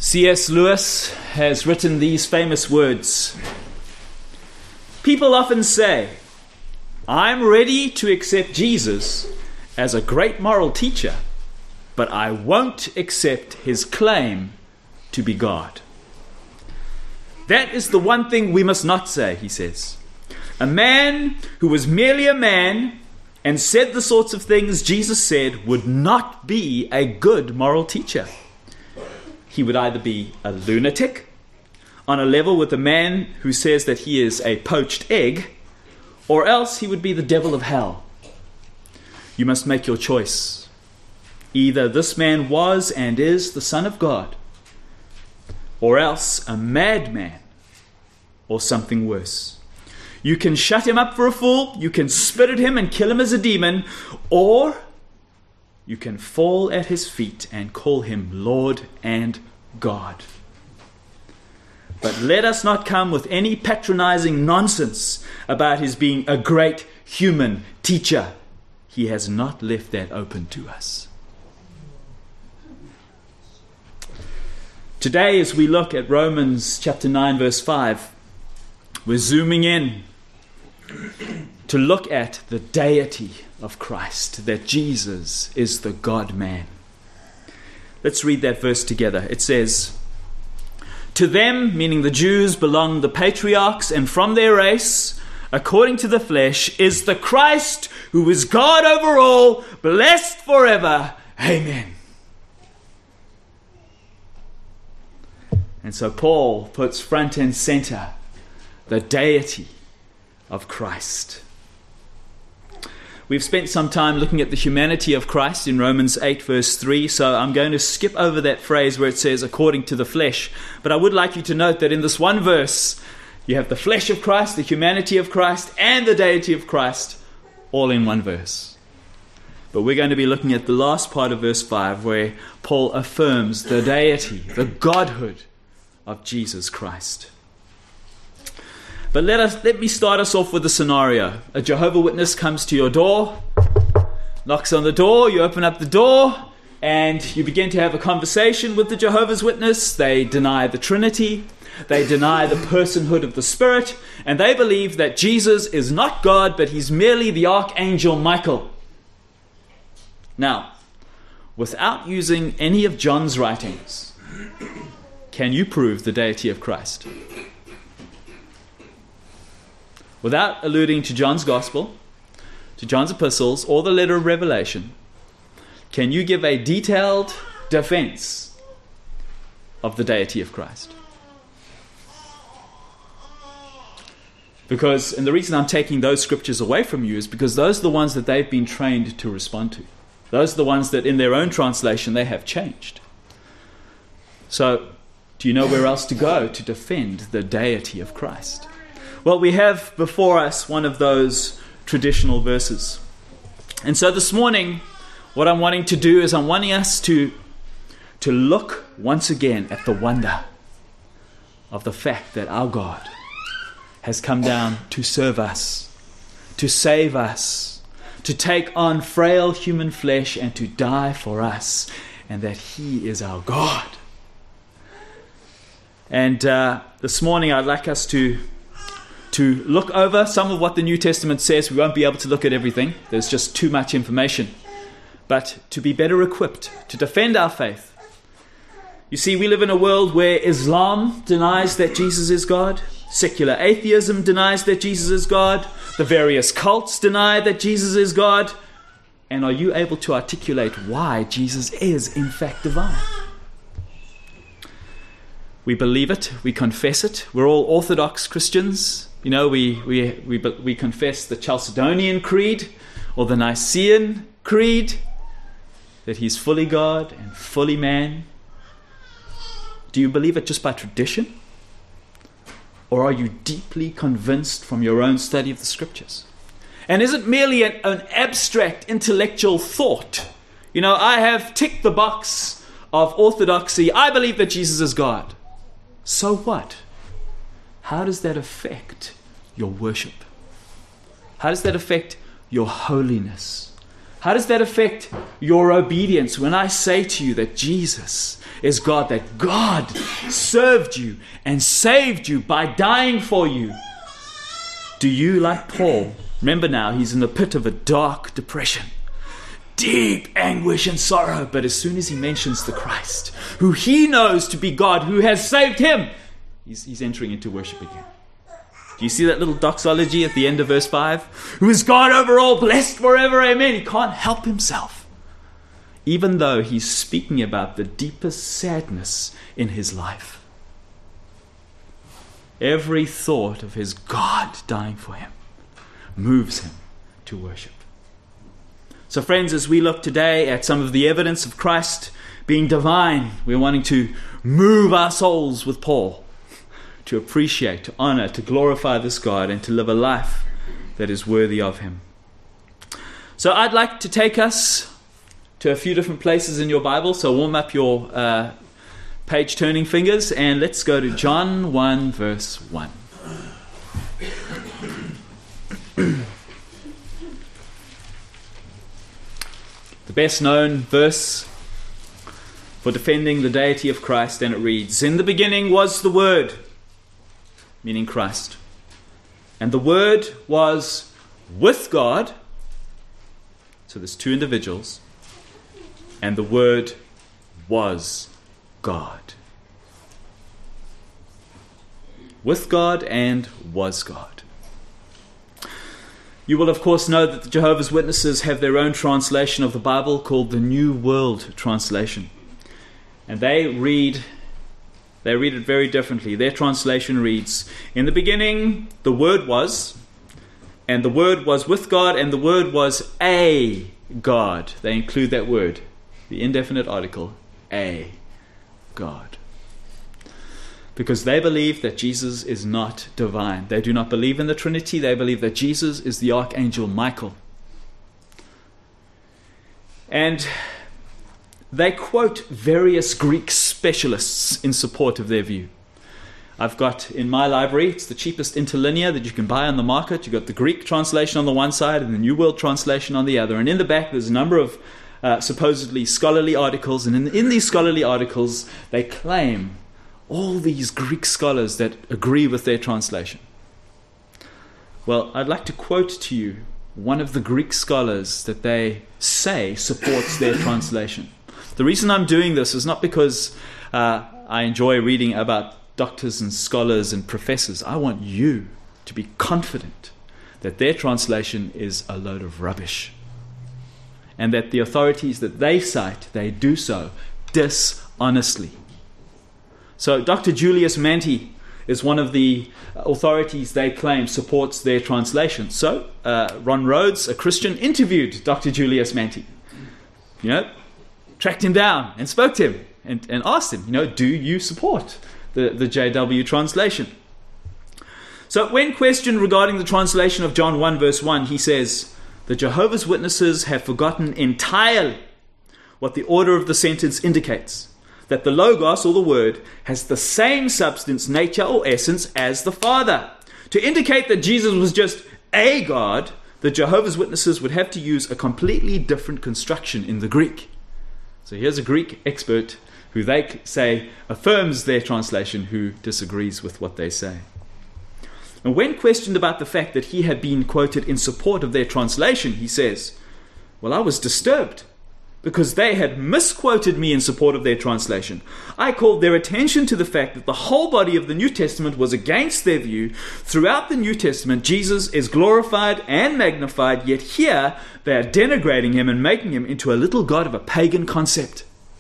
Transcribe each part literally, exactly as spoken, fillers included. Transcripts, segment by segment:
C S Lewis has written these famous words. People often say, I'm ready to accept Jesus as a great moral teacher, but I won't accept his claim to be God. That is the one thing we must not say, he says. A man who was merely a man and said the sorts of things Jesus said would not be a good moral teacher. He would either be a lunatic, on a level with a man who says that he is a poached egg, or else he would be the devil of hell. You must make your choice. Either this man was and is the Son of God, or else a madman, or something worse. You can shut him up for a fool, you can spit at him and kill him as a demon, or you can fall at his feet and call him Lord and God. But let us not come with any patronizing nonsense about his being a great human teacher. He has not left that open to us. Today, as we look at Romans chapter nine, verse five, we're zooming in to look at the deity of Christ, that Jesus is the God-man. Let's read that verse together. It says, to them, meaning the Jews, belong the patriarchs, and from their race, according to the flesh, is the Christ who is God over all, blessed forever. Amen. And so Paul puts front and center the deity of Christ. We've spent some time looking at the humanity of Christ in Romans eight verse three, so I'm going to skip over that phrase where it says according to the flesh. But I would like you to note that in this one verse, you have the flesh of Christ, the humanity of Christ, and the deity of Christ, all in one verse. But we're going to be looking at the last part of verse five, where Paul affirms the deity, the godhood of Jesus Christ. But let us let me start us off with a scenario. A Jehovah's Witness comes to your door, knocks on the door, you open up the door, and you begin to have a conversation with the Jehovah's Witness. They deny the Trinity, they deny the personhood of the Spirit, and they believe that Jesus is not God, but he's merely the Archangel Michael. Now, without using any of John's writings, can you prove the deity of Christ? Without alluding to John's Gospel, to John's epistles, or the letter of Revelation, can you give a detailed defense of the deity of Christ? Because, and the reason I'm taking those scriptures away from you is because those are the ones that they've been trained to respond to. Those are the ones that in their own translation they have changed. So, do you know where else to go to defend the deity of Christ? Well, we have before us one of those traditional verses. And so this morning, what I'm wanting to do is I'm wanting us to, to look once again at the wonder of the fact that our God has come down to serve us, to save us, to take on frail human flesh and to die for us, and that he is our God. And uh, this morning I'd like us to to look over some of what the New Testament says. We won't be able to look at everything. There's just too much information. But to be better equipped to defend our faith. You see, we live in a world where Islam denies that Jesus is God. Secular atheism denies that Jesus is God. The various cults deny that Jesus is God. And are you able to articulate why Jesus is in fact divine? We believe it. We confess it. We're all Orthodox Christians. You know, we, we, we, we confess the Chalcedonian Creed or the Nicene Creed, that he's fully God and fully man. Do you believe it just by tradition? Or are you deeply convinced from your own study of the Scriptures? And is it merely an, an abstract intellectual thought? You know, I have ticked the box of orthodoxy. I believe that Jesus is God. So what? How does that affect your worship? How does that affect your holiness? How does that affect your obedience when I say to you that Jesus is God, that God served you and saved you by dying for you? Do you, like Paul, remember now, he's in the pit of a dark depression, deep anguish and sorrow, but as soon as he mentions the Christ, who he knows to be God, who has saved him, he's, he's entering into worship again. Do you see that little doxology at the end of verse five? Who is God over all, blessed forever, amen. He can't help himself, even though he's speaking about the deepest sadness in his life. Every thought of his God dying for him moves him to worship. So friends, as we look today at some of the evidence of Christ being divine, we're wanting to move our souls with Paul to appreciate, to honor, to glorify this God, and to live a life that is worthy of him. So I'd like to take us to a few different places in your Bible, so warm up your uh, page-turning fingers, and let's go to John one, verse one. The best-known verse for defending the deity of Christ, and it reads, "In the beginning was the Word," meaning Christ. "And the Word was with God." So there's two individuals. "And the Word was God." With God and was God. You will of course know that the Jehovah's Witnesses have their own translation of the Bible called the New World Translation. And they read They read it very differently. Their translation reads, "In the beginning, the Word was, and the Word was with God, and the Word was a God." They include that word, the indefinite article, a God. Because they believe that Jesus is not divine. They do not believe in the Trinity. They believe that Jesus is the Archangel Michael. And they quote various Greek specialists in support of their view. I've got in my library, it's the cheapest interlinear that you can buy on the market. You've got the Greek translation on the one side and the New World Translation on the other. And in the back, there's a number of uh, supposedly scholarly articles. And in, in these scholarly articles, they claim all these Greek scholars that agree with their translation. Well, I'd like to quote to you one of the Greek scholars that they say supports their translation. The reason I'm doing this is not because uh, I enjoy reading about doctors and scholars and professors. I want you to be confident that their translation is a load of rubbish, and that the authorities that they cite, they do so dishonestly. So Doctor Julius Manti is one of the authorities they claim supports their translation. So uh, Ron Rhodes, a Christian, interviewed Doctor Julius Manti. You know, tracked him down and spoke to him and, and asked him, you know, do you support the, the J W translation? So when questioned regarding the translation of John one verse one, he says, "The Jehovah's Witnesses have forgotten entirely what the order of the sentence indicates, that the Logos, or the Word, has the same substance, nature, or essence as the Father. To indicate that Jesus was just a God, the Jehovah's Witnesses would have to use a completely different construction in the Greek." So here's a Greek expert who they say affirms their translation, who disagrees with what they say. And when questioned about the fact that he had been quoted in support of their translation, he says, "Well, I was disturbed because they had misquoted me in support of their translation. I called their attention to the fact that the whole body of the New Testament was against their view. Throughout the New Testament, Jesus is glorified and magnified, yet here they are denigrating him and making him into a little god of a pagan concept."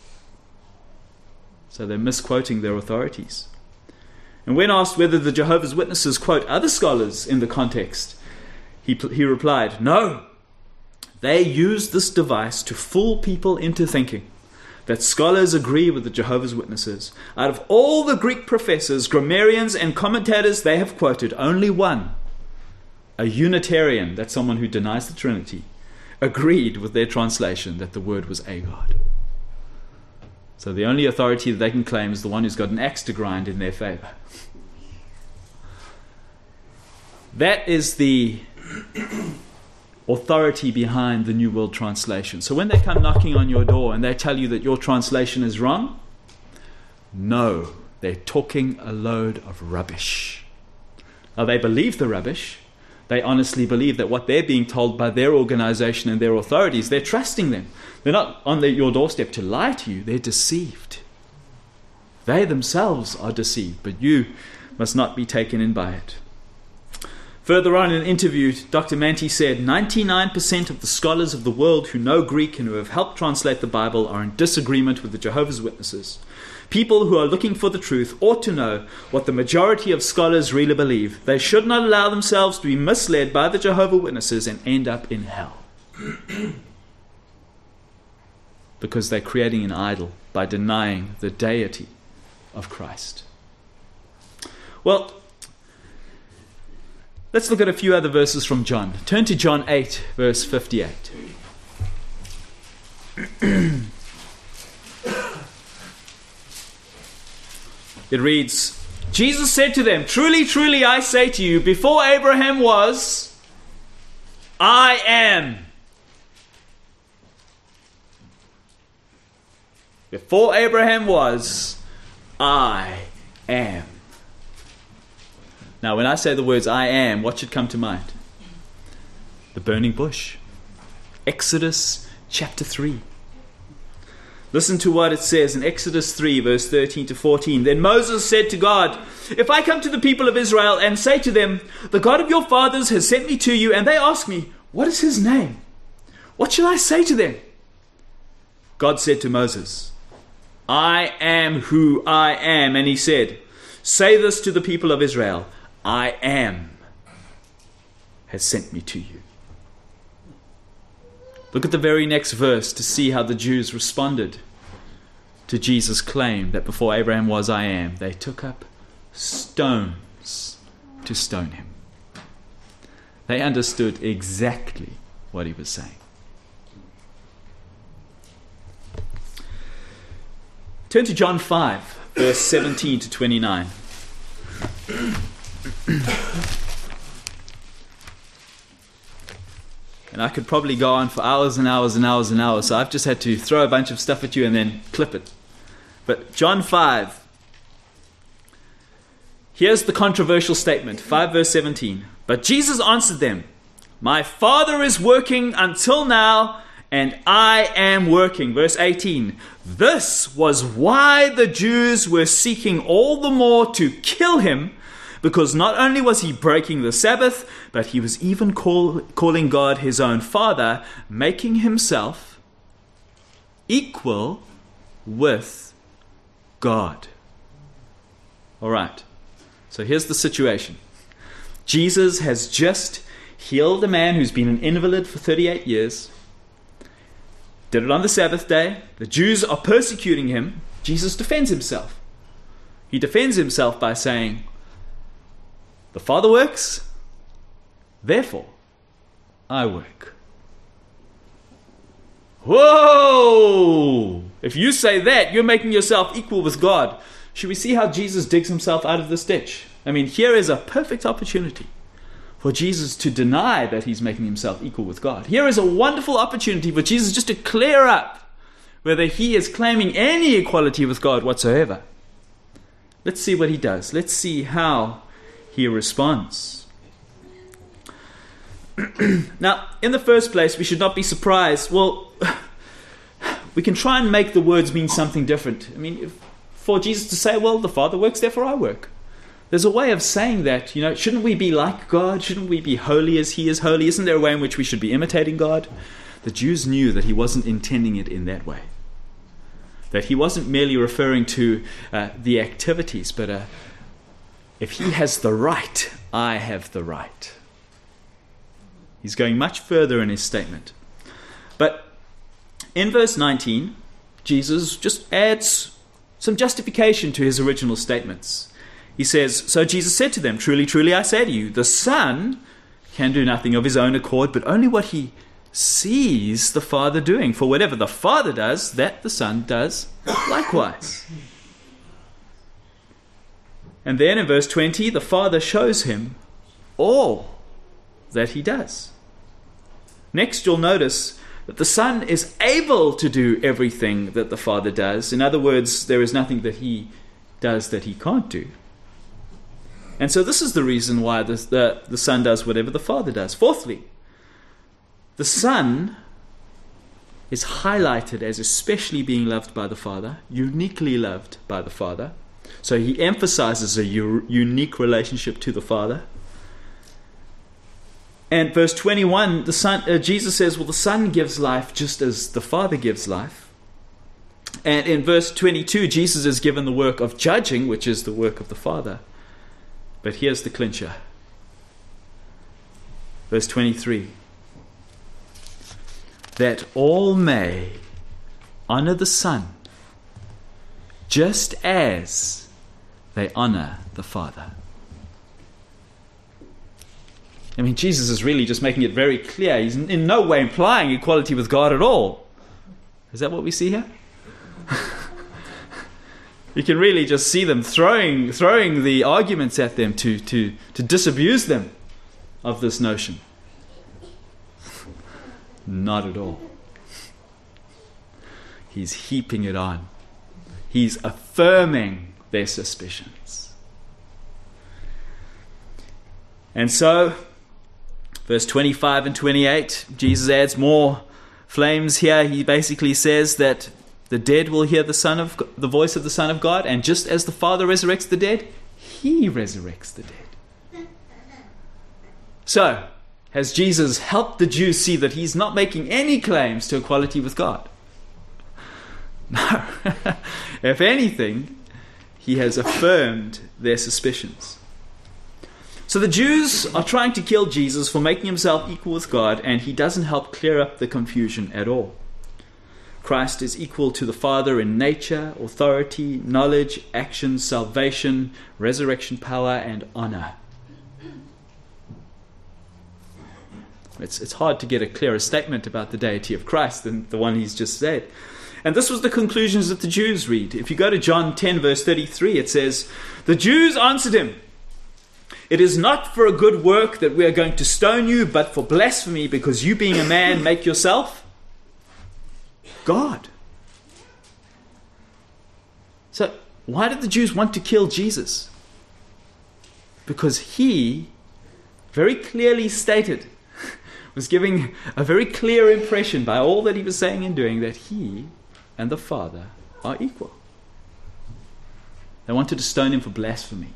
So they're misquoting their authorities. And when asked whether the Jehovah's Witnesses quote other scholars in the context, he, he replied, "No. They use this device to fool people into thinking that scholars agree with the Jehovah's Witnesses. Out of all the Greek professors, grammarians, and commentators they have quoted, only one, a Unitarian, that's someone who denies the Trinity, agreed with their translation that the Word was a God." So the only authority that they can claim is the one who's got an axe to grind in their favor. That is the authority behind the New World Translation. So when they come knocking on your door and they tell you that your translation is wrong, no, they're talking a load of rubbish. Now, they believe the rubbish. They honestly believe that what they're being told by their organization and their authorities, they're trusting them. They're not on the, your doorstep to lie to you. They're deceived. They themselves are deceived, but you must not be taken in by it. Further on in an interview, Doctor Manti said, ninety-nine percent of the scholars of the world who know Greek and who have helped translate the Bible are in disagreement with the Jehovah's Witnesses. People who are looking for the truth ought to know what the majority of scholars really believe. They should not allow themselves to be misled by the Jehovah's Witnesses and end up in hell. Because they're creating an idol by denying the deity of Christ. Well, let's look at a few other verses from John. Turn to John eight, verse fifty-eight. It reads, Jesus said to them, "Truly, truly, I say to you, before Abraham was, I am." Before Abraham was, I am. Now, when I say the words I am, what should come to mind? The burning bush. Exodus chapter three. Listen to what it says in Exodus three, verse thirteen to fourteen. Then Moses said to God, "If I come to the people of Israel and say to them, 'The God of your fathers has sent me to you,' and they ask me, 'What is his name?' what shall I say to them?" God said to Moses, "I am who I am." And he said, "Say this to the people of Israel, I am has sent me to you." Look at the very next verse to see how the Jews responded to Jesus' claim that before Abraham was, I am. They took up stones to stone him. They understood exactly what he was saying. Turn to John five, verse seventeen to twenty-nine. And I could probably go on for hours and hours and hours and hours, so I've just had to throw a bunch of stuff at you and then clip it. But John five, here's the controversial statement, five verse seventeen. But Jesus answered them, "My Father is working until now, and I am working." Verse eighteen. This was why the Jews were seeking all the more to kill him, because not only was he breaking the Sabbath, but he was even call, calling God his own Father, making himself equal with God. All right. So here's the situation. Jesus has just healed a man who's been an invalid for thirty-eight years. Did it on the Sabbath day. The Jews are persecuting him. Jesus defends himself. He defends himself by saying, "The Father works, therefore I work." Whoa! If you say that, you're making yourself equal with God. Should we see how Jesus digs himself out of this ditch? I mean, here is a perfect opportunity for Jesus to deny that he's making himself equal with God. Here is a wonderful opportunity for Jesus just to clear up whether he is claiming any equality with God whatsoever. Let's see what he does. Let's see how he responds. Now, in the first place, we should not be surprised. Well, we can try and make the words mean something different. I mean, if, for Jesus to say, well, the Father works, therefore I work. There's a way of saying that, you know, shouldn't we be like God? Shouldn't we be holy as he is holy? Isn't there a way in which we should be imitating God? The Jews knew that he wasn't intending it in that way. That he wasn't merely referring to uh, the activities, but uh, if he has the right, I have the right. He's going much further in his statement. But in verse nineteen, Jesus just adds some justification to his original statements. He says, "So Jesus said to them, 'Truly, truly, I say to you, the Son can do nothing of his own accord, but only what he sees the Father doing. For whatever the Father does, that the Son does likewise.'" And then in verse twenty, the Father shows him all that he does. Next, you'll notice that the Son is able to do everything that the Father does. In other words, there is nothing that he does that he can't do. And so this is the reason why the, the, the Son does whatever the Father does. Fourthly, the Son is highlighted as especially being loved by the Father, uniquely loved by the Father. So he emphasizes a u- unique relationship to the Father. And verse twenty-one, the Son, uh, Jesus says, well, the Son gives life just as the Father gives life. And in verse twenty-two, Jesus is given the work of judging, which is the work of the Father. But here's the clincher. Verse twenty-three. That all may honor the Son, just as they honor the Father. I mean, Jesus is really just making it very clear. He's in no way implying equality with God at all. Is that what we see here? You can really just see them throwing throwing the arguments at them to, to, to disabuse them of this notion. Not at all. He's heaping it on. He's affirming their suspicions. And so, verse twenty-five and twenty-eight, Jesus adds more flames here. He basically says that the dead will hear the Son of the voice of the Son of God, and just as the Father resurrects the dead, he resurrects the dead. So, has Jesus helped the Jews see that he's not making any claims to equality with God? No. If anything, he has affirmed their suspicions. So the Jews are trying to kill Jesus for making himself equal with God, and he doesn't help clear up the confusion at all. Christ is equal to the Father in nature, authority, knowledge, action, salvation, resurrection power, and honor. It's, it's hard to get a clearer statement about the deity of Christ than the one he's just said. And this was the conclusions that the Jews read. If you go to John ten, verse thirty-three, it says, "The Jews answered him, 'It is not for a good work that we are going to stone you, but for blasphemy, because you being a man make yourself God.'" So, why did the Jews want to kill Jesus? Because he very clearly stated, was giving a very clear impression by all that he was saying and doing, that he and the Father are equal. They wanted to stone him for blasphemy.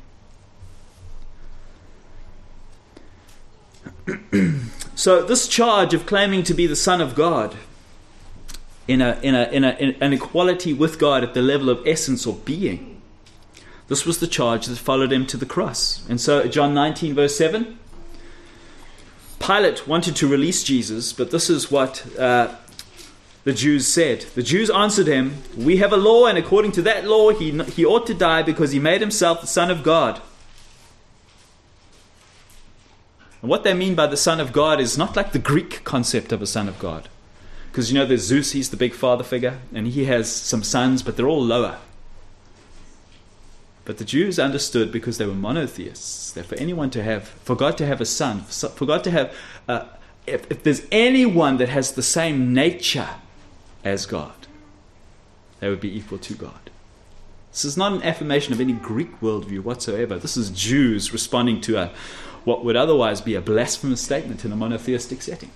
So this charge of claiming to be the Son of God in a in a in a in an equality with God at the level of essence or being, this was the charge that followed him to the cross. And so John nineteen, verse seven, Pilate wanted to release Jesus, but this is what uh, the Jews said. The Jews answered him, "We have a law, and according to that law he he ought to die, because he made himself the Son of God." And what they mean by the Son of God is not like the Greek concept of a Son of God. Because, you know, there's Zeus, he's the big father figure, and he has some sons, but they're all lower. But the Jews understood, because they were monotheists, that for anyone to have, for God to have a son, for God to have, uh, if, if there's anyone that has the same nature as God, they would be equal to God. This is not an affirmation of any Greek worldview whatsoever. This is Jews responding to a what would otherwise be a blasphemous statement in a monotheistic setting.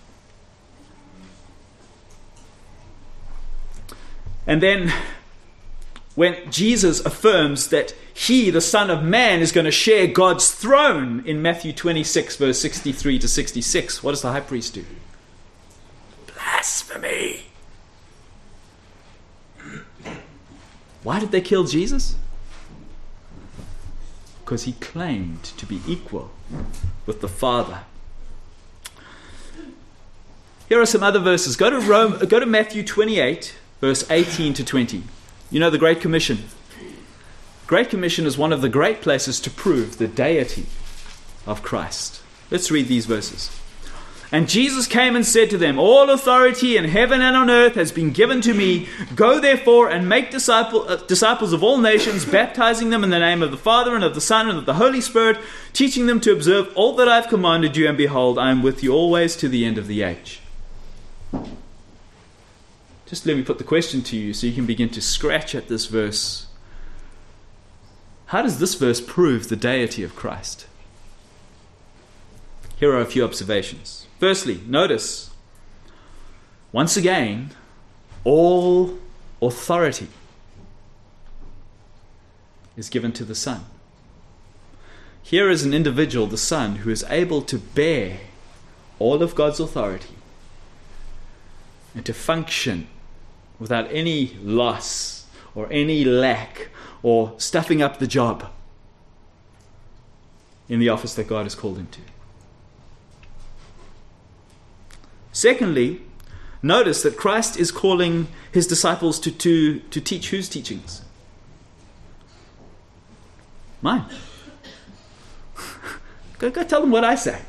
And then when Jesus affirms that he, the Son of Man, is going to share God's throne in Matthew twenty-six, verse sixty-three to sixty-six, what does the high priest do? Blasphemy! Why did they kill Jesus? Because he claimed to be equal with the Father. Here are some other verses. Go to Rome, go to Matthew twenty-eight, verse eighteen to twenty. You know the Great Commission. Great Commission is one of the great places to prove the deity of Christ. Let's read these verses. "And Jesus came and said to them, 'All authority in heaven and on earth has been given to me. Go therefore and make disciple, uh, disciples of all nations, baptizing them in the name of the Father and of the Son and of the Holy Spirit, teaching them to observe all that I have commanded you, and behold, I am with you always to the end of the age.'" just let me put the question to you so you can begin to scratch at this verse. How does this verse prove the deity of Christ? Here are a few observations. Firstly, notice, once again, all authority is given to the Son. Here is an individual, the Son, who is able to bear all of God's authority and to function without any loss or any lack or stuffing up the job in the office that God has called him to. Secondly, notice that Christ is calling his disciples to, to, to teach whose teachings? Mine. go, go tell them what I say.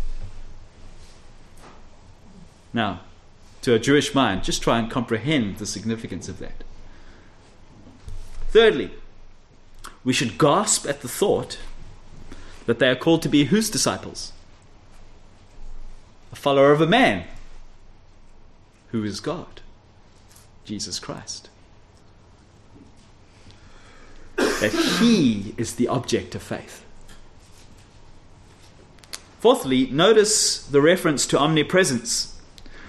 Now, to a Jewish mind, just try and comprehend the significance of that. Thirdly, we should gasp at the thought that they are called to be whose disciples? A follower of a man who is God, Jesus Christ. That he is the object of faith. Fourthly, notice the reference to omnipresence.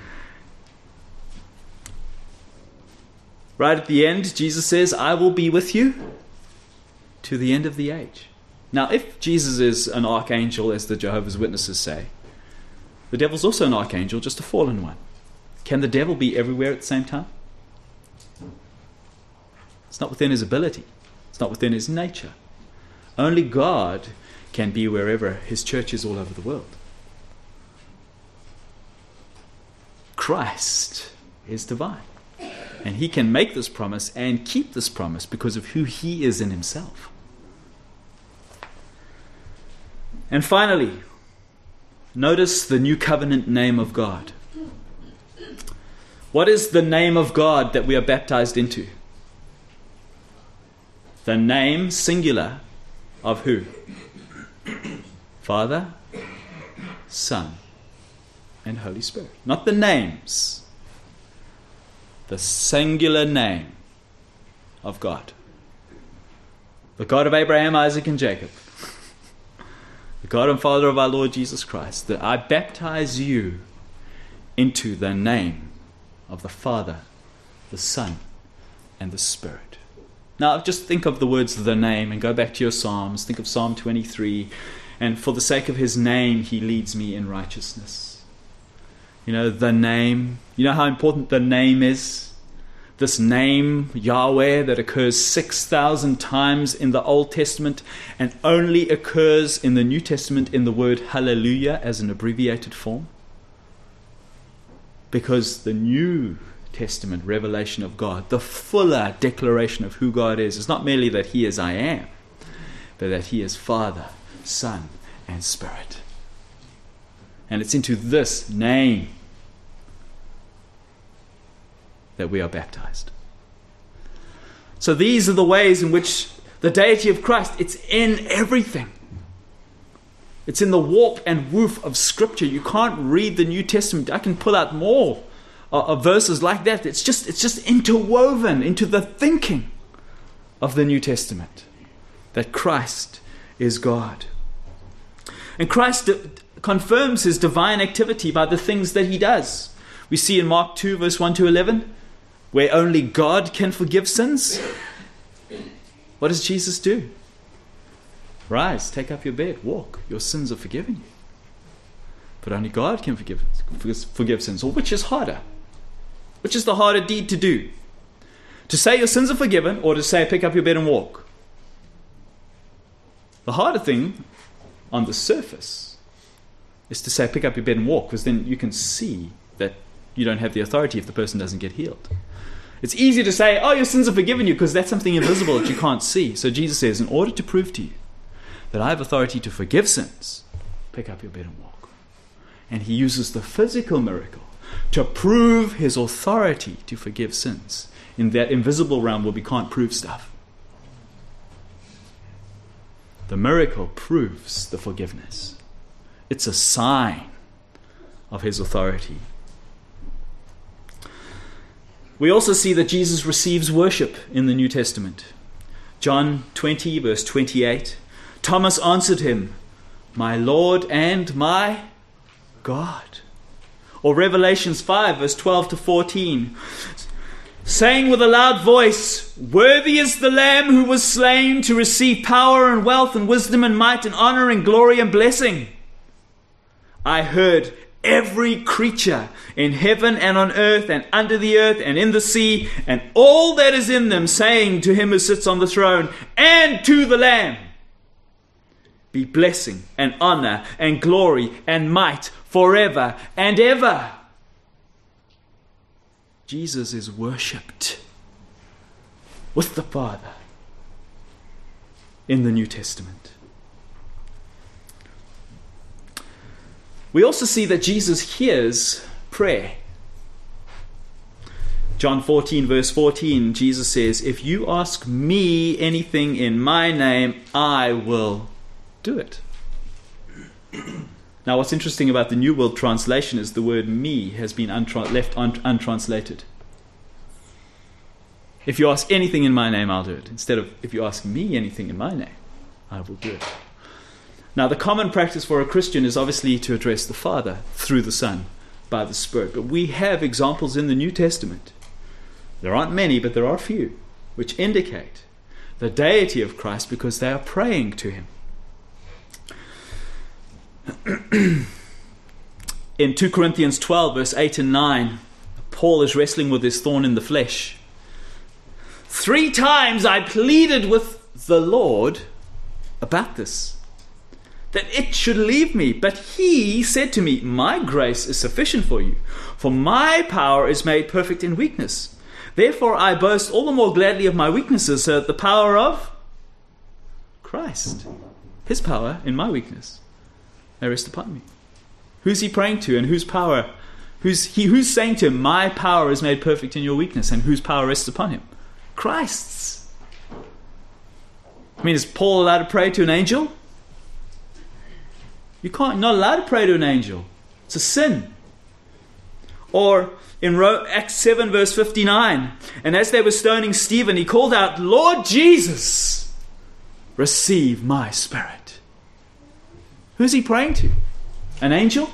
Right at the end, Jesus says, I will be with you to the end of the age. Now, if Jesus is an archangel, as the Jehovah's Witnesses say, the devil's also an archangel, just a fallen one. Can the devil be everywhere at the same time? It's not within his ability. It's not within his nature. Only God can be wherever his church is all over the world. Christ is divine. And he can make this promise and keep this promise because of who he is in himself. And finally, notice the new covenant name of God. What is the name of God that we are baptized into? The name, singular, of who? Father, Son, and Holy Spirit. Not the names. The singular name of God. The God of Abraham, Isaac, and Jacob. The God and Father of our Lord Jesus Christ. That I baptize you into the name of the Father, the Son, and the Spirit. Now, just think of the words of the name and go back to your Psalms. Think of Psalm twenty-three. And for the sake of his name, he leads me in righteousness. You know, the name. You know how important the name is? This name, Yahweh, that occurs six thousand times in the Old Testament and only occurs in the New Testament in the word hallelujah as an abbreviated form. Because the New Testament revelation of God, the fuller declaration of who God is, is not merely that he is I am, but that he is Father, Son, and Spirit. And it's into this name that we are baptized. So these are the ways in which the deity of Christ, it's in everything. It's in the warp and woof of Scripture. You can't read the New Testament. I can pull out more uh, of verses like that. It's just, it's just interwoven into the thinking of the New Testament that Christ is God. And Christ d- confirms his divine activity by the things that he does. We see in Mark two, verse one to eleven, where only God can forgive sins. What does Jesus do? Rise, take up your bed, walk. Your sins are forgiven you. But only God can forgive, forgive sins. Or which is harder? Which is the harder deed to do? To say your sins are forgiven or to say pick up your bed and walk? The harder thing on the surface is to say pick up your bed and walk, because then you can see that you don't have the authority if the person doesn't get healed. It's easy to say, oh, your sins are forgiven you, because that's something invisible that you can't see. So Jesus says, in order to prove to you that I have authority to forgive sins, pick up your bed and walk. And he uses the physical miracle to prove his authority to forgive sins in that invisible realm where we can't prove stuff. The miracle proves the forgiveness. It's a sign of his authority. We also see that Jesus receives worship in the New Testament. John twenty, verse twenty-eight. Thomas answered him, "My Lord and my God." Or Revelations five, verse twelve to fourteen. Saying with a loud voice, "Worthy is the Lamb who was slain to receive power and wealth and wisdom and might and honor and glory and blessing." I heard every creature in heaven and on earth and under the earth and in the sea and all that is in them saying to him who sits on the throne and to the Lamb, "Be blessing and honor and glory and might forever and ever." Jesus is worshipped with the Father in the New Testament. We also see that Jesus hears prayer. John fourteen, verse fourteen, Jesus says, "If you ask me anything in my name, I will do it." Now, what's interesting about the New World Translation is the word "me" has been untra- left un- untranslated. If you ask anything in my name, I'll do it. Instead of, if you ask me anything in my name, I will do it. Now, the common practice for a Christian is obviously to address the Father through the Son by the Spirit. But we have examples in the New Testament. There aren't many, but there are a few, which indicate the deity of Christ because they are praying to him. In two Corinthians twelve, verse eight and nine, Paul is wrestling with his thorn in the flesh. "Three times I pleaded with the Lord about this, that it should leave me. But he said to me, 'My grace is sufficient for you, for my power is made perfect in weakness. Therefore I boast all the more gladly of my weaknesses, so that the power of Christ, his power in my weakness, may rest upon me.'" Who's he praying to, and whose power? Who's he? Who's saying to him, "My power is made perfect in your weakness," and whose power rests upon him? Christ's. I mean, is Paul allowed to pray to an angel? You can't. You're not allowed to pray to an angel. It's a sin. Or in Acts seven, verse fifty-nine, "And as they were stoning Stephen, he called out, 'Lord Jesus, receive my spirit.'" Who's he praying to? An angel?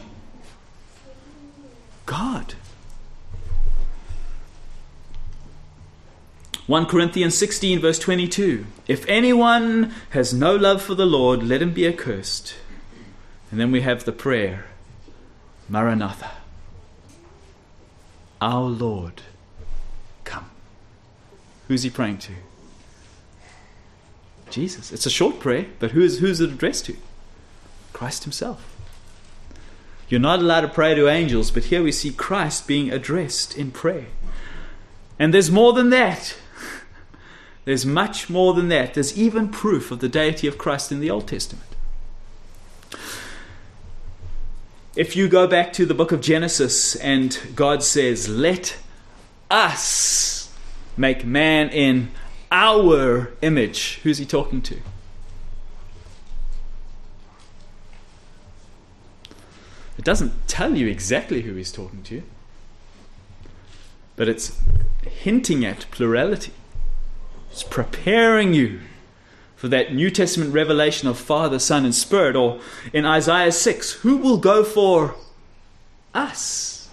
God. First Corinthians sixteen, verse twenty-two. "If anyone has no love for the Lord, let him be accursed." And then we have the prayer, Maranatha, "Our Lord, come." Who's he praying to? Jesus. It's a short prayer, but who is who's it addressed to? Christ himself. You're not allowed to pray to angels, but here we see Christ being addressed in prayer. And there's more than that. There's much more than that. There's even proof of the deity of Christ in the Old Testament. If you go back to the book of Genesis and God says, "Let us make man in our image," who's he talking to? It doesn't tell you exactly who he's talking to, but it's hinting at plurality. It's preparing you for that New Testament revelation of Father, Son, and Spirit. Or in Isaiah six, who will go for us?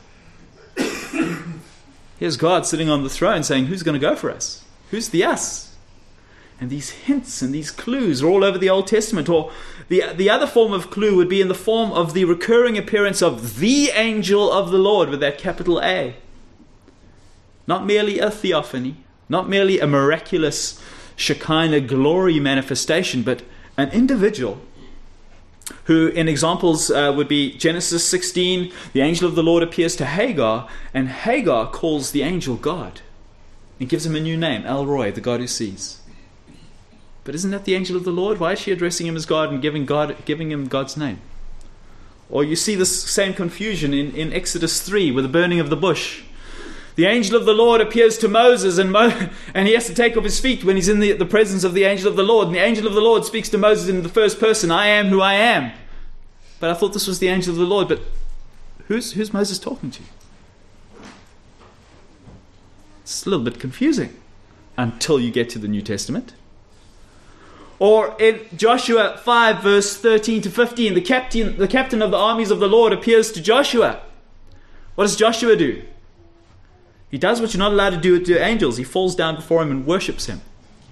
Here's God sitting on the throne saying, who's going to go for us? Who's the us? And these hints and these clues are all over the Old Testament. Or the, the other form of clue would be in the form of the recurring appearance of the angel of the Lord with that capital A. Not merely a theophany, not merely a miraculous Shekinah glory manifestation, but an individual who in examples uh, would be Genesis sixteen, the angel of the Lord appears to Hagar, and Hagar calls the angel God and gives him a new name, El Roi, the God who sees. But isn't that the angel of the Lord? Why is she addressing him as God and giving God giving him God's name? Or you see this same confusion in, in Exodus three with the burning of the bush. The angel of the Lord appears to Moses, and Mo- and he has to take off his feet when he's in the, the presence of the angel of the Lord. And the angel of the Lord speaks to Moses in the first person, "I am who I am." But I thought this was the angel of the Lord. But who's, who's Moses talking to? It's a little bit confusing until you get to the New Testament. Or in Joshua five, verse thirteen to fifteen, the captain, the captain of the armies of the Lord appears to Joshua. What does Joshua do? He does what you're not allowed to do to angels. He falls down before him and worships him.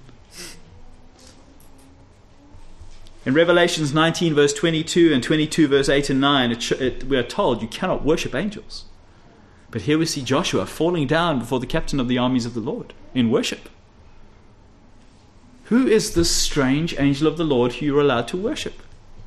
In Revelations nineteen, verse twenty-two and twenty-two, verse eight and nine, it, it, we are told you cannot worship angels. But here we see Joshua falling down before the captain of the armies of the Lord in worship. Who is this strange angel of the Lord who you're allowed to worship?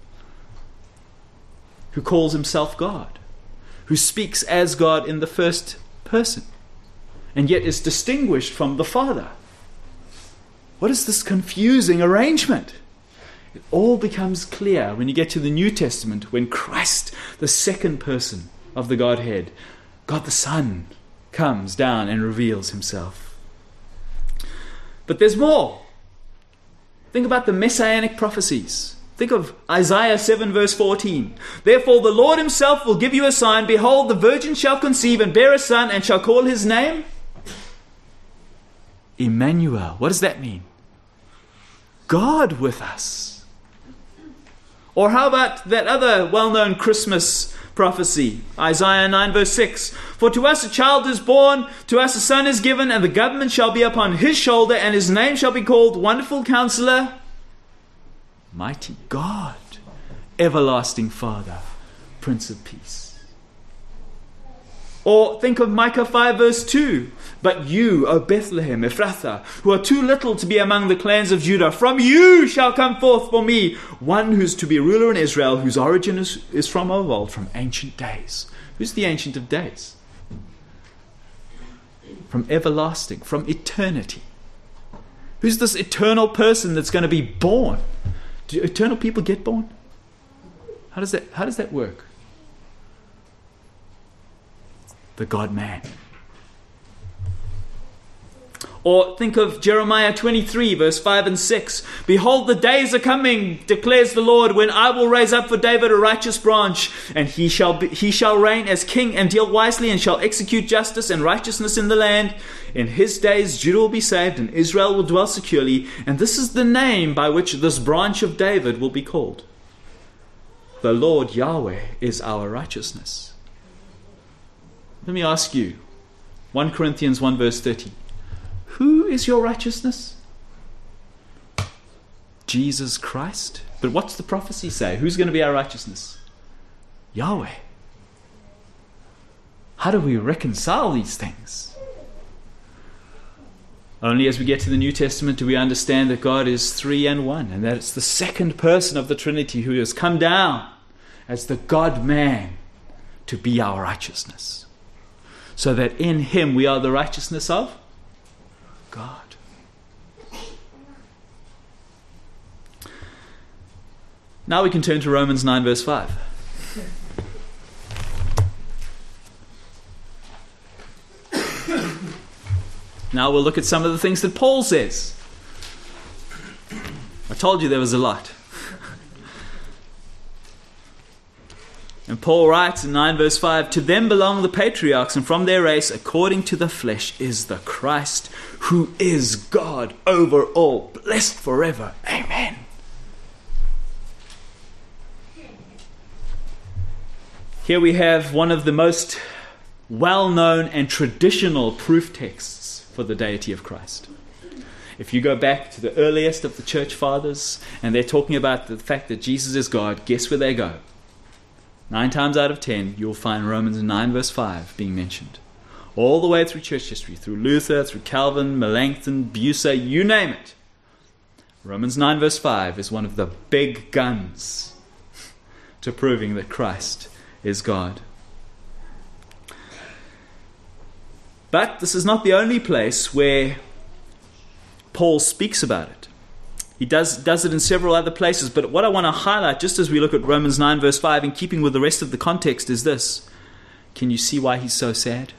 Who calls himself God? Who speaks as God in the first person? And yet is distinguished from the Father? What is this confusing arrangement? It all becomes clear when you get to the New Testament, when Christ, the second person of the Godhead, God the Son, comes down and reveals himself. But there's more. Think about the messianic prophecies. Think of Isaiah seven, verse fourteen. Therefore the Lord himself will give you a sign. Behold, the virgin shall conceive and bear a son, and shall call his name Emmanuel. What does that mean? God with us. Or how about that other well-known Christmas prophecy, Isaiah nine, verse six. For to us a child is born, to us a son is given, and the government shall be upon his shoulder, and his name shall be called Wonderful Counselor, Mighty God, Everlasting Father, Prince of Peace. Or think of Micah five, verse two. But you, O Bethlehem, Ephrathah, who are too little to be among the clans of Judah, from you shall come forth for me one who's to be ruler in Israel, whose origin is, is from of old, from ancient days. Who's the Ancient of Days? From everlasting, from eternity. Who's this eternal person that's going to be born? Do eternal people get born? How does that, how does that work? The God-man. Or think of Jeremiah twenty-three, verse five and six. Behold, the days are coming, declares the Lord, when I will raise up for David a righteous branch, and he shall be, he shall reign as king and deal wisely, and shall execute justice and righteousness in the land. In his days Judah will be saved, and Israel will dwell securely. And this is the name by which this branch of David will be called. The Lord Yahweh is our righteousness. Let me ask you, First Corinthians one, verse thirty. Who is your righteousness? Jesus Christ. But what's the prophecy say? Who's going to be our righteousness? Yahweh. How do we reconcile these things? Only as we get to the New Testament do we understand that God is three and one, and that it's the second person of the Trinity who has come down as the God-man to be our righteousness, so that in him we are the righteousness of God. Now we can turn to Romans nine, verse five. Now we'll look at some of the things that Paul says. I told you there was a lot. And Paul writes in nine, verse five, to them belong the patriarchs, and from their race, according to the flesh, is the Christ, who is God over all, blessed forever. Amen. Here we have one of the most well-known and traditional proof texts for the deity of Christ. If you go back to the earliest of the church fathers, and they're talking about the fact that Jesus is God, guess where they go? Nine times out of ten, you'll find Romans nine, verse five being mentioned. All the way through church history, through Luther, through Calvin, Melanchthon, Bucer, you name it. Romans nine, verse five is one of the big guns to proving that Christ is God. But this is not the only place where Paul speaks about it. He does, does it in several other places, but what I want to highlight, just as we look at Romans nine, verse five, in keeping with the rest of the context, is this. Can you see why he's so sad?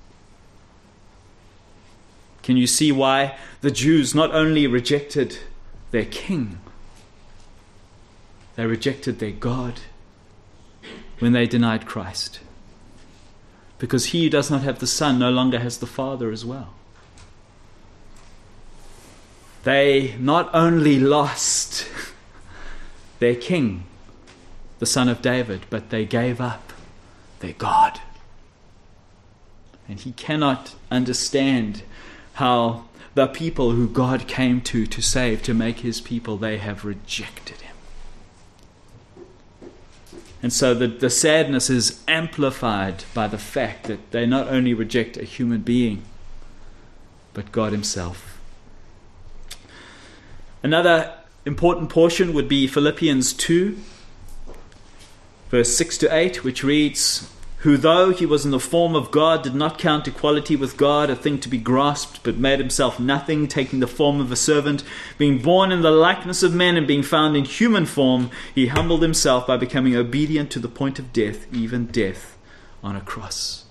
Can you see why the Jews not only rejected their king, they rejected their God when they denied Christ? Because he who does not have the Son no longer has the Father as well. they not only lost their king, the son of David, but they gave up their God. And he cannot understand how the people who God came to to save, to make his people, they have rejected him. And so the, the sadness is amplified by the fact that they not only reject a human being, but God himself. Another important portion would be Philippians two, verse six to eight, which reads, "Who though he was in the form of God, did not count equality with God a thing to be grasped, but made himself nothing, taking the form of a servant, being born in the likeness of men, and being found in human form, he humbled himself by becoming obedient to the point of death, even death on a cross."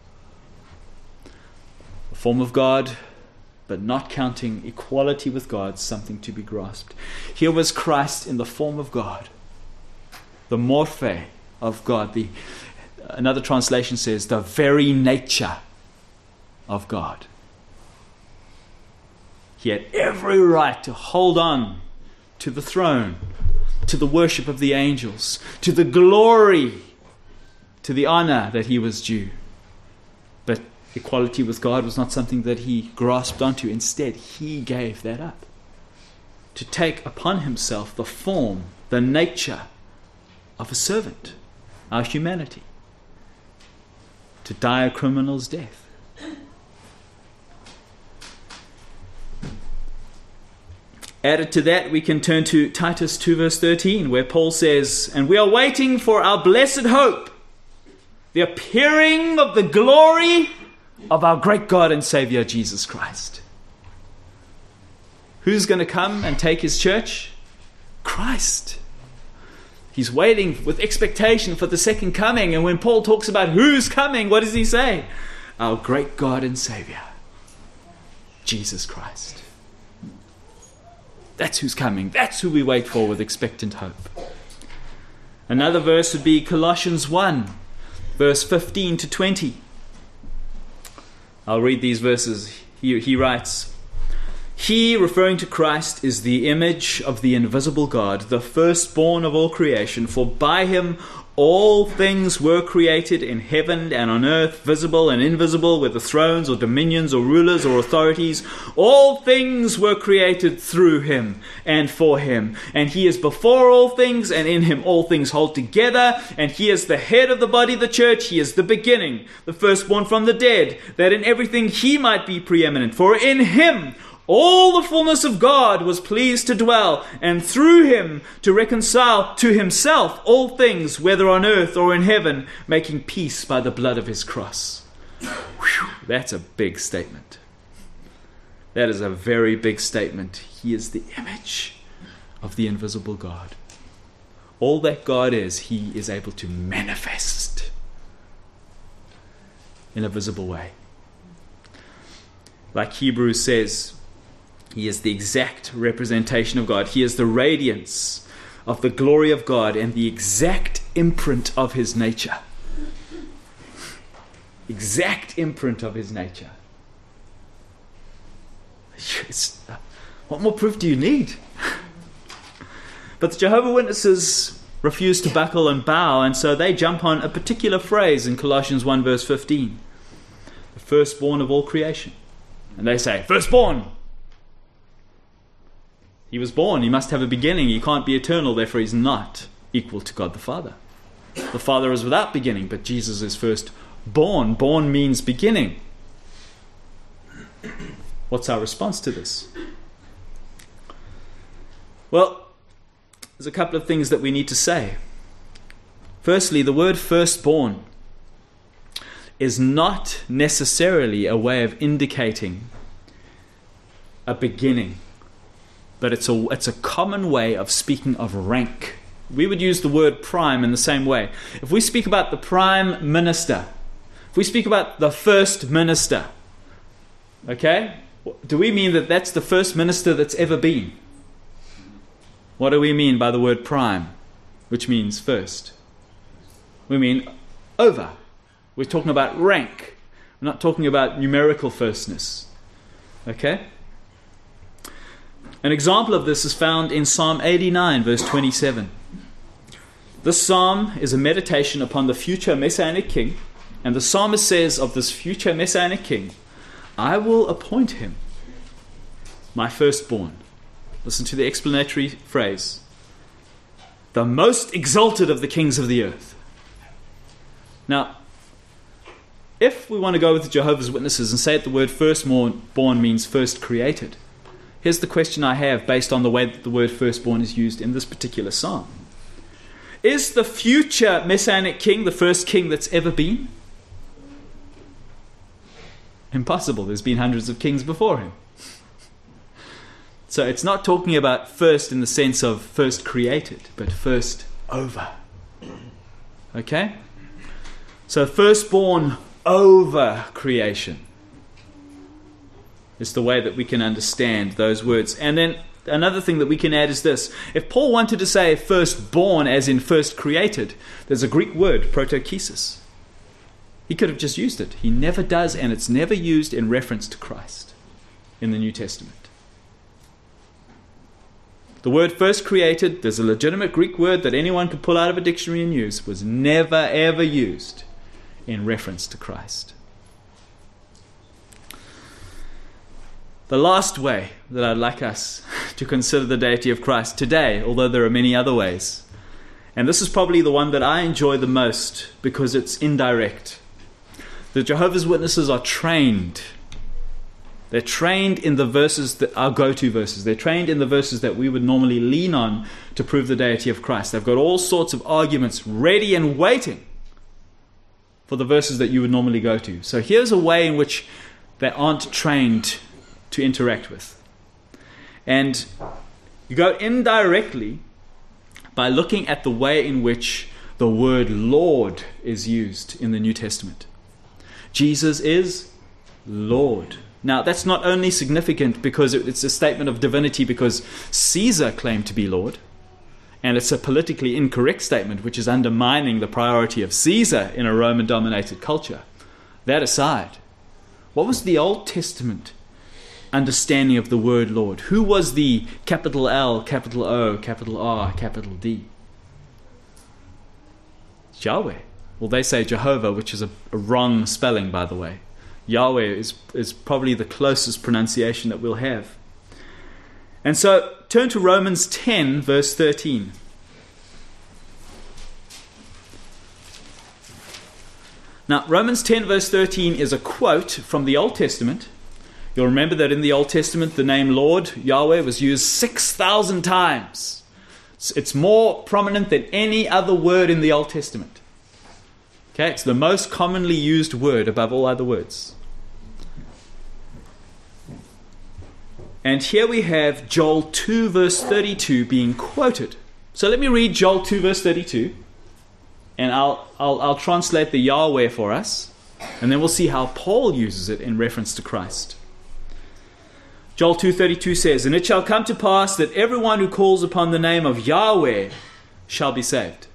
The form of God, but not counting equality with God something to be grasped. Here was Christ in the form of God, the morphe of God. The Another translation says, the very nature of God. He had every right to hold on to the throne, to the worship of the angels, to the glory, to the honor that he was due. But equality with God was not something that he grasped onto. Instead, he gave that up to take upon himself the form, the nature of a servant, our humanity, to die a criminal's death. Added to that, we can turn to Titus two verse thirteen, where Paul says, "And we are waiting for our blessed hope, the appearing of the glory of our great God and Savior, Jesus Christ." Who's going to come and take his church? Christ. He's waiting with expectation for the second coming. And when Paul talks about who's coming, what does he say? Our great God and Savior, Jesus Christ. That's who's coming. That's who we wait for with expectant hope. Another verse would be Colossians one, verse fifteen to twenty. I'll read these verses. He, he writes, "He," referring to Christ, "is the image of the invisible God, the firstborn of all creation. For by him all things were created in heaven and on earth, visible and invisible, whether thrones or dominions or rulers or authorities. All things were created through him and for him. And he is before all things, and in him all things hold together. And he is the head of the body, the church. He is the beginning, the firstborn from the dead, that in everything he might be preeminent. For in him all the fullness of God was pleased to dwell, and through him to reconcile to himself all things, whether on earth or in heaven, making peace by the blood of his cross." Whew, that's a big statement. That is a very big statement. He is the image of the invisible God. All that God is, he is able to manifest in a visible way. Like Hebrews says, he is the exact representation of God. He is the radiance of the glory of God and the exact imprint of his nature. Exact imprint of his nature. It's, what more proof do you need? But the Jehovah's Witnesses refuse to buckle and bow, and so they jump on a particular phrase in Colossians one verse fifteen. The firstborn of all creation. And they say, firstborn. He was born, he must have a beginning, he can't be eternal, therefore he's not equal to God the Father. The Father is without beginning, but Jesus is first born. Born means beginning. What's our response to this? Well, there's a couple of things that we need to say. Firstly, the word firstborn is not necessarily a way of indicating a beginning, but it's a, it's a common way of speaking of rank. We would use the word prime in the same way. If we speak about the prime minister, if we speak about the first minister, okay, do we mean that that's the first minister that's ever been? What do we mean by the word prime, which means first? We mean over. We're talking about rank. We're not talking about numerical firstness. Okay? An example of this is found in Psalm eighty-nine, verse twenty-seven. This psalm is a meditation upon the future Messianic king, and the psalmist says of this future Messianic king, I will appoint him my firstborn. Listen to the explanatory phrase. The most exalted of the kings of the earth. Now, if we want to go with the Jehovah's Witnesses and say that the word firstborn means first created, here's the question I have based on the way that the word firstborn is used in this particular psalm. Is the future Messianic king the first king that's ever been? Impossible. There's been hundreds of kings before him. So it's not talking about first in the sense of first created, but first over. Okay? So firstborn over creation is the way that we can understand those words. And then another thing that we can add is this. If Paul wanted to say firstborn as in first created, there's a Greek word, protokesis. He could have just used it. He never does, and it's never used in reference to Christ in the New Testament. The word first created, there's a legitimate Greek word that anyone could pull out of a dictionary and use, was never ever used in reference to Christ. The last way that I'd like us to consider the deity of Christ today, although there are many other ways, and this is probably the one that I enjoy the most because it's indirect. The Jehovah's Witnesses are trained. They're trained in the verses that are go-to verses. They're trained in the verses that we would normally lean on to prove the deity of Christ. They've got all sorts of arguments ready and waiting for the verses that you would normally go to. So here's a way in which they aren't trained to interact with. And you go indirectly by looking at the way in which the word Lord is used in the New Testament. Jesus is Lord. Now, that's not only significant because it's a statement of divinity because Caesar claimed to be Lord, and it's a politically incorrect statement which is undermining the priority of Caesar in a Roman-dominated culture. That aside, what was the Old Testament understanding of the word Lord? Who was the capital L, capital O, capital R, capital D? It's Yahweh. Well, they say Jehovah, which is a, a wrong spelling, by the way. Yahweh is, is probably the closest pronunciation that we'll have. And so, turn to Romans ten, verse thirteen. Now, Romans ten, verse thirteen is a quote from the Old Testament. You'll remember that in the Old Testament, the name Lord, Yahweh, was used six thousand times. It's more prominent than any other word in the Old Testament. Okay, it's the most commonly used word above all other words. And here we have Joel two, verse thirty-two being quoted. So let me read Joel two, verse thirty-two. And I'll, I'll, I'll translate the Yahweh for us. And then we'll see how Paul uses it in reference to Christ. Joel two thirty-two says, And it shall come to pass that everyone who calls upon the name of Yahweh shall be saved.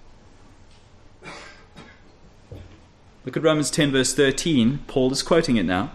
Look at Romans ten, verse thirteen. Paul is quoting it now.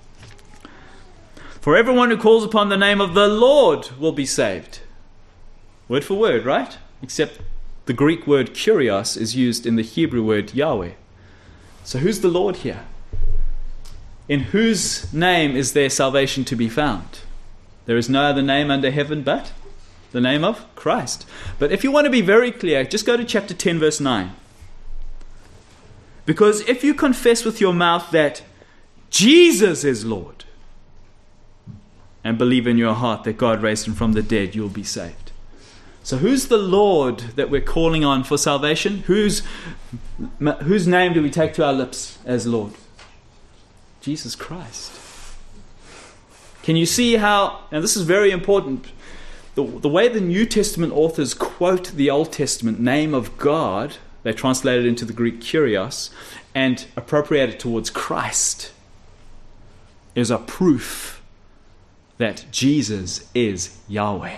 For everyone who calls upon the name of the Lord will be saved. Word for word, right? Except the Greek word kurios is used in the Hebrew word Yahweh. So who's the Lord here? In whose name is there salvation to be found? There is no other name under heaven but the name of Christ. But if you want to be very clear, just go to chapter ten, verse nine. Because if you confess with your mouth that Jesus is Lord and believe in your heart that God raised him from the dead, you'll be saved. So who's the Lord that we're calling on for salvation? Whose, whose name do we take to our lips as Lord? Jesus Christ. Can you see how, and this is very important, the, the way the New Testament authors quote the Old Testament name of God, they translate it into the Greek kurios and appropriate it towards Christ, is a proof that Jesus is Yahweh.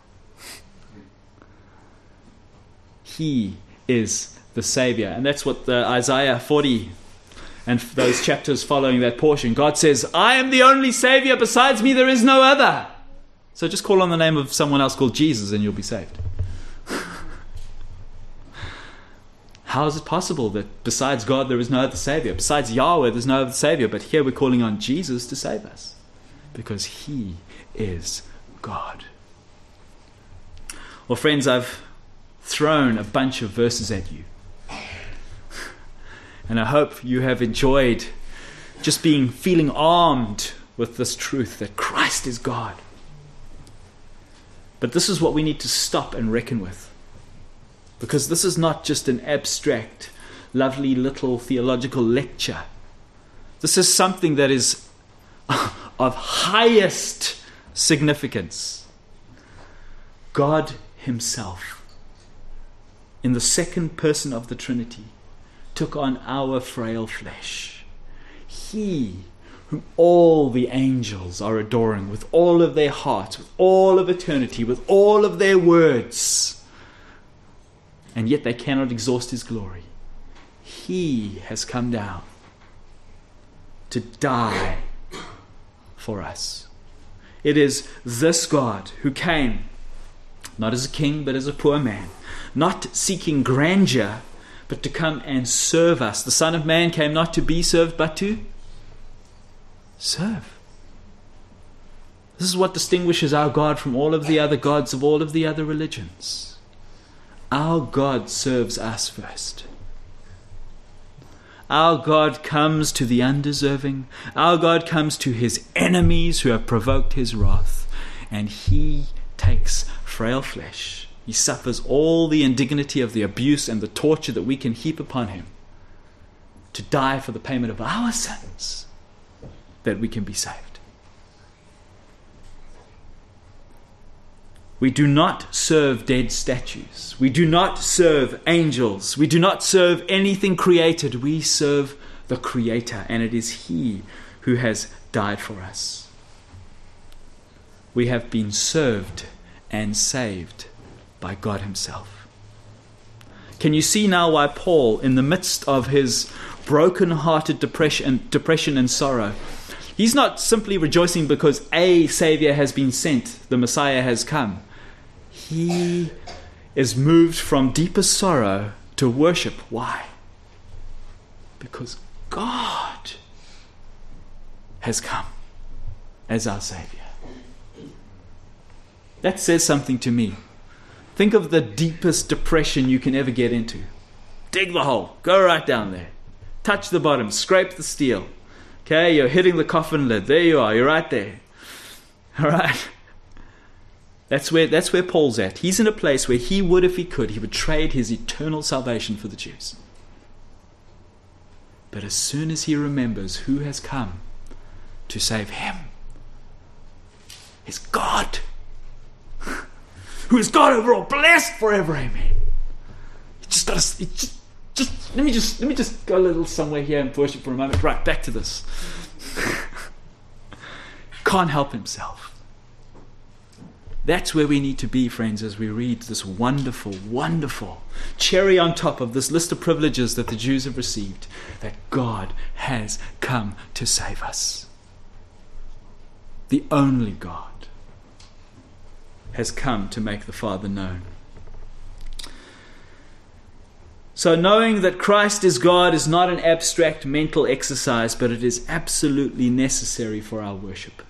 He is the Savior. And that's what the Isaiah forty and those chapters following that portion, God says, I am the only Savior, besides me there is no other. So just call on the name of someone else called Jesus and you'll be saved. How is it possible that besides God there is no other Savior? Besides Yahweh there's no other Savior. But here we're calling on Jesus to save us. Because He is God. Well, friends, I've thrown a bunch of verses at you. And I hope you have enjoyed just being, feeling armed with this truth that Christ is God. But this is what we need to stop and reckon with. Because this is not just an abstract, lovely little theological lecture. This is something that is of highest significance. God Himself, in the second person of the Trinity, took on our frail flesh. He, whom all the angels are adoring with all of their hearts, with all of eternity, with all of their words, and yet they cannot exhaust His glory. He has come down to die for us. It is this God who came, not as a king, but as a poor man, not seeking grandeur, but to come and serve us. The Son of Man came not to be served, but to serve. This is what distinguishes our God from all of the other gods of all of the other religions. Our God serves us first. Our God comes to the undeserving. Our God comes to His enemies who have provoked His wrath. And He takes frail flesh. He suffers all the indignity of the abuse and the torture that we can heap upon Him to die for the payment of our sins, that we can be saved. We do not serve dead statues. We do not serve angels. We do not serve anything created. We serve the Creator, and it is He who has died for us. We have been served and saved by God Himself. Can you see now why Paul, in the midst of his broken-hearted depression, depression and sorrow, he's not simply rejoicing because a Savior has been sent, the Messiah has come. He is moved from deepest sorrow to worship. Why? Because God has come as our Savior. That says something to me. Think of the deepest depression you can ever get into. Dig the hole. Go right down there. Touch the bottom. Scrape the steel. Okay, you're hitting the coffin lid. There you are. You're right there. All right. That's where, that's where Paul's at. He's in a place where he would, if he could, he would trade his eternal salvation for the Jews. But as soon as he remembers who has come to save him, is God, who is God over all, blessed forever, amen. You just got to, just, just let me just let me just go a little somewhere here and worship for a moment. Right, back to this. Can't help himself. That's where we need to be, friends, as we read this wonderful, wonderful cherry on top of this list of privileges that the Jews have received, that God has come to save us. The only God has come to make the Father known. So knowing that Christ is God is not an abstract mental exercise, but it is absolutely necessary for our worship.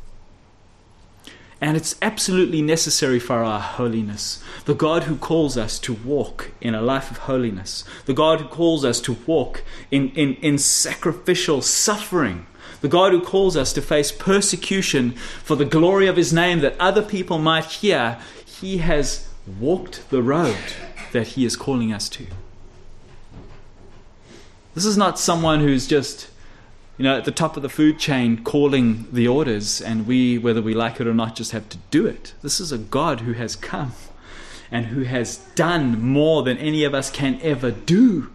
And it's absolutely necessary for our holiness. The God who calls us to walk in a life of holiness. The God who calls us to walk in, in, in sacrificial suffering. The God who calls us to face persecution for the glory of His name, that other people might hear. He has walked the road that He is calling us to. This is not someone who's just, you know, at the top of the food chain calling the orders, and we, whether we like it or not, just have to do it. This is a God who has come and who has done more than any of us can ever do,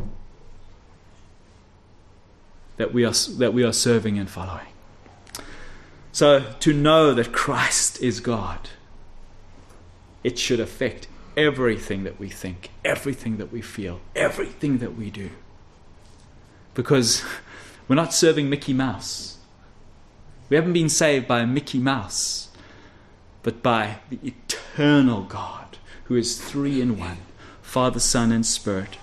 that we are that we are serving and following. So to know that Christ is God, it should affect everything that we think, everything that we feel, everything that we do. Because we're not serving Mickey Mouse. We haven't been saved by a Mickey Mouse. but by the eternal God, who is three in one, Father, Son, and Spirit.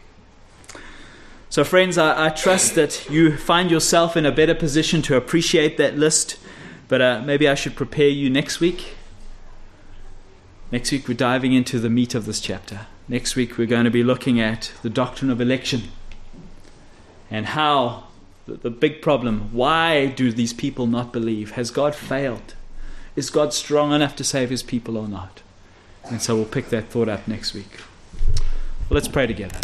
So friends, I, I trust that you find yourself in a better position to appreciate that list, but uh, maybe I should prepare you next week. Next week we're diving into the meat of this chapter. Next week we're going to be looking at the doctrine of election and how the, the big problem, why do these people not believe? Has God failed? Is God strong enough to save his people or not? And so we'll pick that thought up next week. Well, let's pray together.